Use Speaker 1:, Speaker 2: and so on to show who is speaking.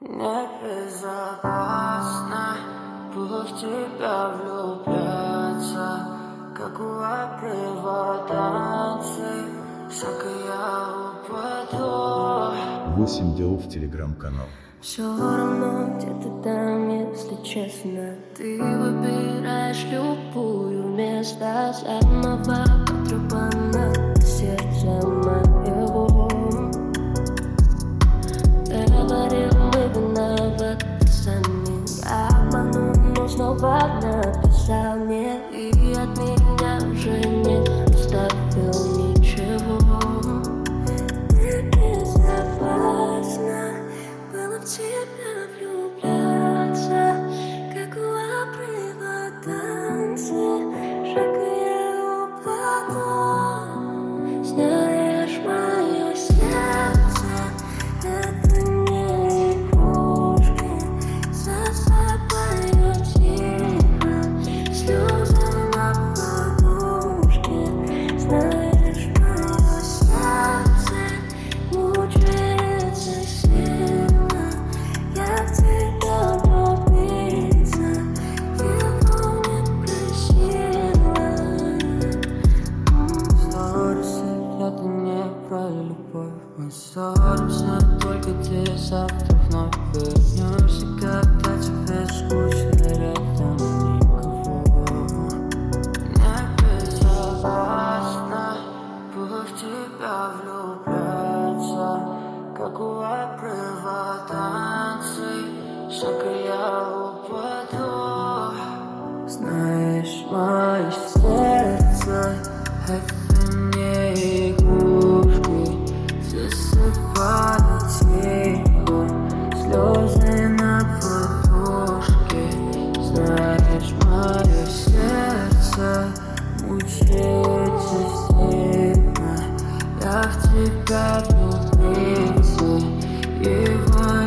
Speaker 1: Небезопасно было в тебя влюбляться, как у обрыва танцы, шаг и я упаду.
Speaker 2: 8 делов телеграм-канал.
Speaker 3: Все равно где-то там, если честно, ты выбираешь любую вместо самого потрепанного сердца моего. Говорил, мы виноваты сами, я обманул, но снова написал мне, и от меня уже не оставил ничего. Небезопасно было в тебя влюбляться, как у обрыва танцы, шаг и я упаду. Знаешь, мое сердце — это не игрушки, засыпаю тихо слезы на подушке. Знаешь, мое сердце мучается сильно, я в тебя влюбиться его не просила.
Speaker 1: Сторисы — это не про любовь, мы ссоримся, только ты завтра вновь вернешься, когда тебе скучно рядом никого. Небезопасно было в тебя влюбляться, как у обрыва танцы, шаг и я упаду. Знаешь, мое сердце — это не игрушки, засыпаю тихо слезы на подушке. Знаешь, мое сердце мучается сильно, я в тебя влюбился, его